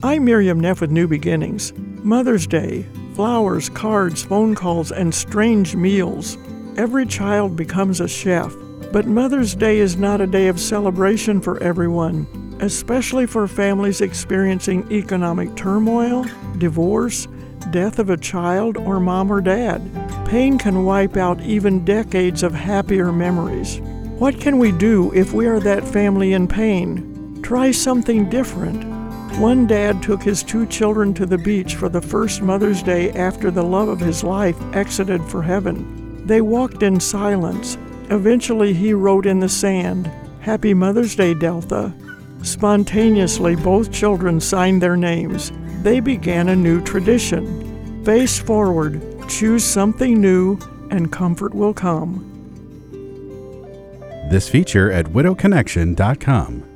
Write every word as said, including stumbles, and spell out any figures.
I'm Miriam Neff with New Beginnings. Mother's Day, flowers, cards, phone calls, and strange meals. Every child becomes a chef, but Mother's Day is not a day of celebration for everyone, especially for families experiencing economic turmoil, divorce, death of a child, or mom or dad. Pain can wipe out even decades of happier memories. What can we do if we are that family in pain? Try something different. One dad took his two children to the beach for the first Mother's Day after the love of his life exited for heaven. They walked in silence. Eventually he wrote in the sand, "Happy Mother's Day, Delta." Spontaneously, both children signed their names. They began a new tradition. Face forward, choose something new, and comfort will come. This feature at widow connection dot com.